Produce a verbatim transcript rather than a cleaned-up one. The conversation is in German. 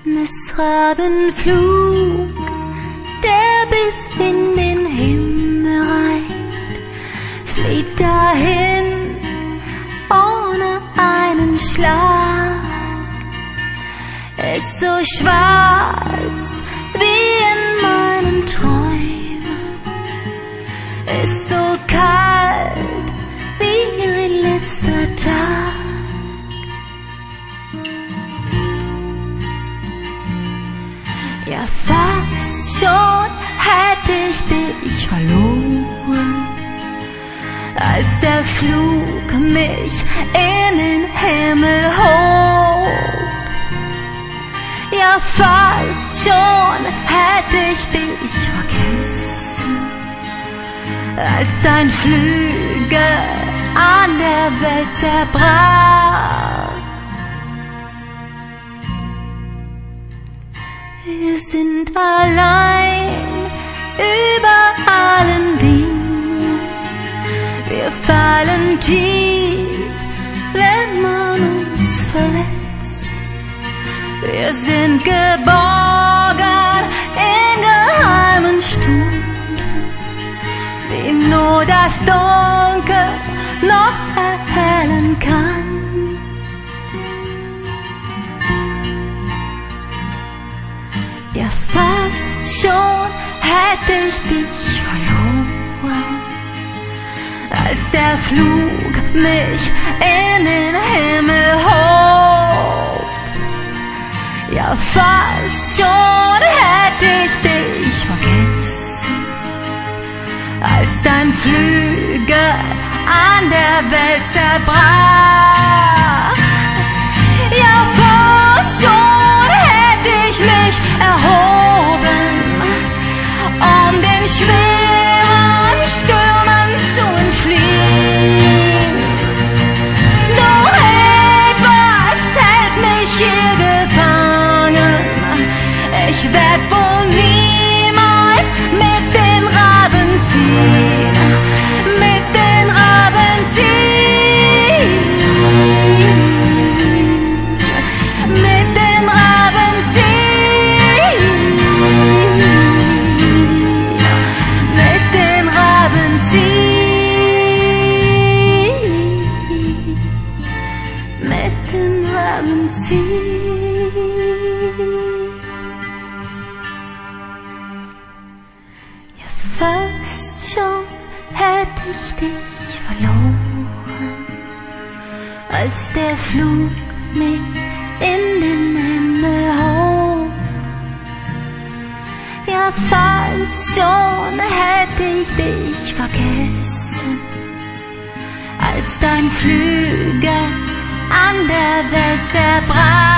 eines Rabenflug, der bis in den Himmel reicht, flieht dahin ohne einen Schlag. Ist so schwarz wie in meinen Träumen, ist so kalt wie ein letzter Tag. Ja, fast schon hätte ich dich verloren, als der Flug mich in den Himmel hob. Ja, fast schon hätte ich dich vergessen, als dein Flügel an der Welt zerbrach. Wir sind allein über allen Dingen, wir fallen tief, wenn man uns verletzt. Wir sind geborgen in geheimen Stunden, die nur das Dunkel noch erhellen kann. Ja, fast schon hätte ich dich verloren, als der Flug mich in den Himmel hob. Ja, fast schon hätte ich dich vergessen, als dein Flügel an der Welt zerbrach. Ja, fast schon hätte ich mich erhoben, um den schweren Stürmen zu entfliehen. Doch etwas hält mich hier gefangen, ich werd wohl niemals mit den Raben ziehen, mit den Raben ziehen, mit den Raben ziehen, mit den Raben ziehen, mit den Raben ziehen. Fast schon hätte ich dich verloren, als der Flug mich in den Himmel hob. Ja, fast schon hätte ich dich vergessen, als dein Flügel an der Welt zerbrach.